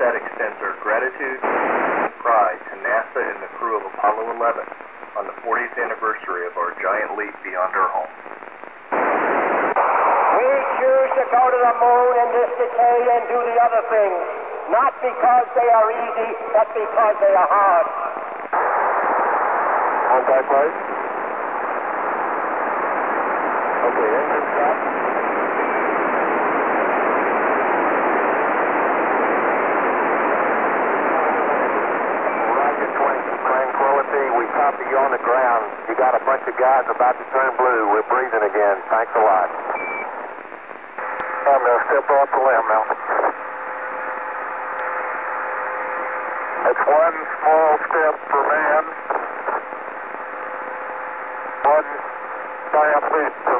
Inmarsat extends our gratitude and pride to NASA and the crew of Apollo 11 on the 40th anniversary of our giant leap beyond our home. We choose to go to the moon in this decade and do the other things, not because they are easy, but because they are hard. Contact light. Okay, engine stop. Roger, Tranquility, we copy you on the ground. You got a bunch of guys about to turn blue. We're breathing again. Thanks a lot. I'm going to step off the limb now. That's one small step for man, one giant leap